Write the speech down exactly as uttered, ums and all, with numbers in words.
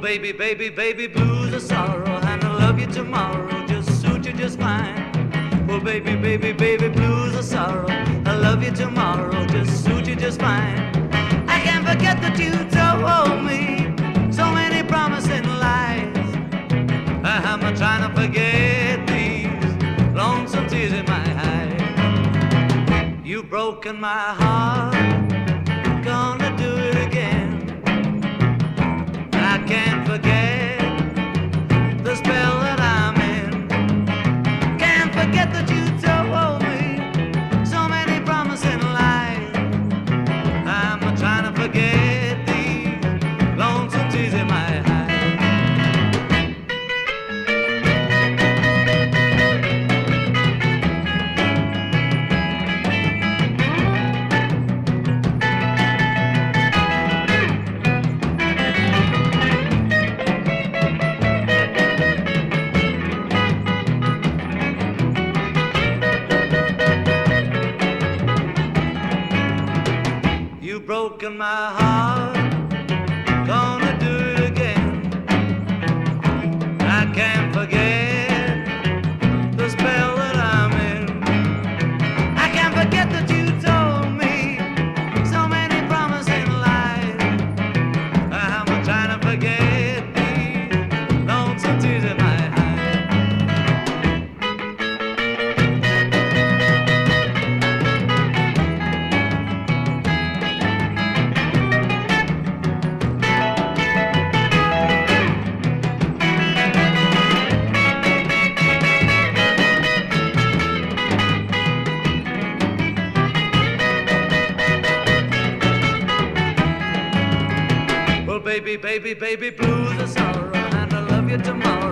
baby, baby, baby, blues are sorrow, and I love you tomorrow, just suit you just fine. Well, baby, baby, baby, blues are sorrow, I love you tomorrow, just suit you just fine. I can't forget that you told me so many promising lies. I'm not trying to forget these lonesome tears in my eyes. You've broken my heart, gonna do it again. I can't forget the spell that I'm in. Can't forget that you told me so many promising lies. I'm not trying to forget these lonesome tears in my eyes. You've broken my heart, gonna do it again. I can't forget the spell that I'm in. I can't forget that you told me so many promising lies. I'm trying to forget these lonesome tears in my eyes. Well, baby, baby, baby, blues are sorrow, and I love you tomorrow.